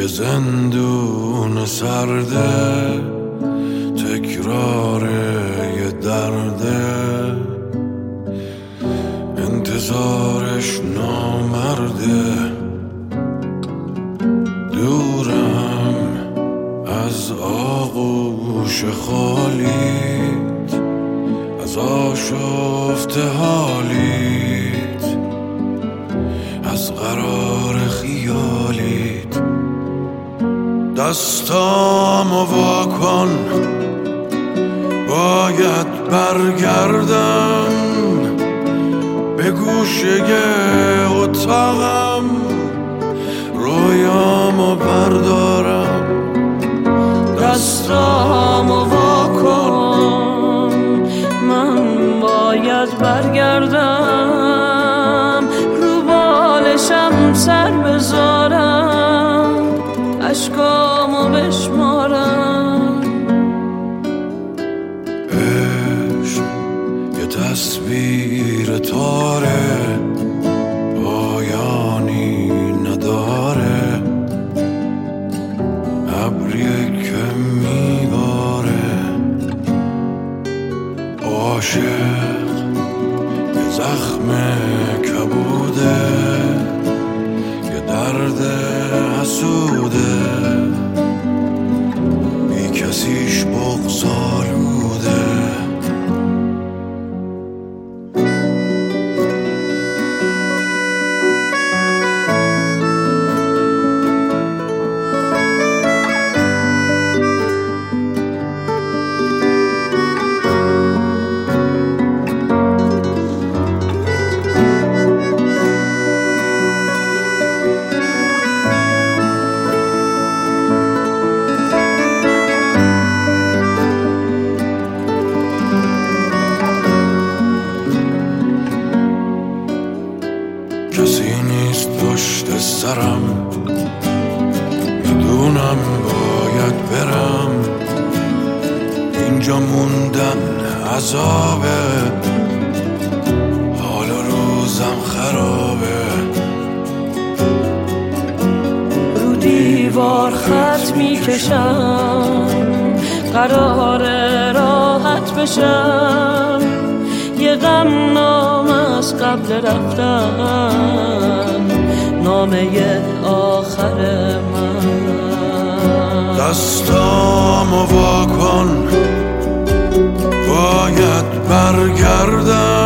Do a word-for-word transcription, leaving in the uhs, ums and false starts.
یه زندون سرده، تکرار یه درده، انتظارش نامرده. دورم از آغوش خالیت، از آشفته حالیت، از قرار خیالیت. دستامو وا کن، باید برگردم به گوشه اتاقم، رویامو بردارم. دستامو وا کن، من باید برگردم، رو بالشم سر بذارم، اشکامو بشمارم. عشق یه تصویر تاره، پایانی نداره، ابریه که میباره. عاشق یه زخم کبوده، یه درد حسوده، بی کسیش بغض‌آلوده. کسی نیست پشت سرم، میدونم باید برم، اینجا موندن عذابه، حال روزم خرابه. رو دیوار خط میکشم، قراره راحت بشم، یه غم نام از قبل رفتم، نامه آخر من. دستامو وا کن، باید برگردم